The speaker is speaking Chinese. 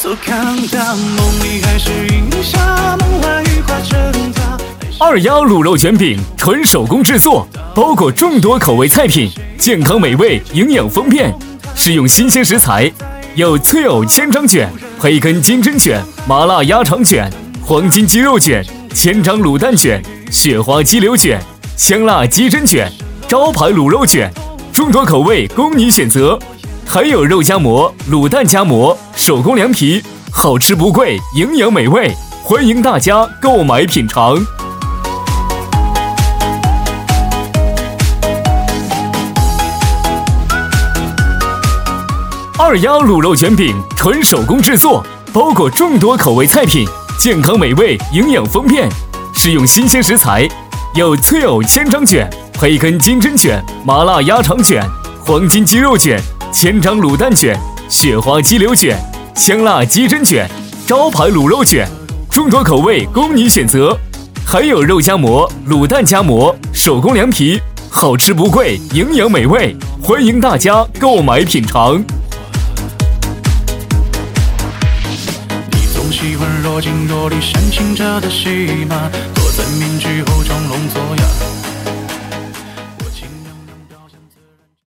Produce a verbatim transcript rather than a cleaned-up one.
所看到，梦里还是云霞，梦外雨化成她。 二鸭卤肉卷饼，纯手工制作，包裹众多口味菜品，健康美味，营养丰便，使用新鲜食材，有脆藕千张卷、培根金针卷、麻辣鸭肠卷、黄金鸡肉卷、千张卤蛋卷、雪花鸡柳卷、香辣鸡胗卷、招牌卤肉卷，众多口味供你选择。还有肉夹馍、卤蛋夹馍、手工凉皮，好吃不贵，营养美味，欢迎大家购买品尝。二鸭卤肉卷饼，纯手工制作，包裹众多口味菜品，健康美味，营养丰便，使用新鲜食材，有脆藕千张卷、培根金针卷、麻辣鸭肠卷、黄金鸡肉卷、千张卤蛋卷、雪花鸡柳卷、香辣鸡胗卷、招牌卤肉卷，众多口味供你选择。还有肉夹馍、卤蛋夹馍、手工凉皮，好吃不贵，营养美味，欢迎大家购买品尝。 喜欢若即若离煽情着的戏码，躲在面具后装聋作哑。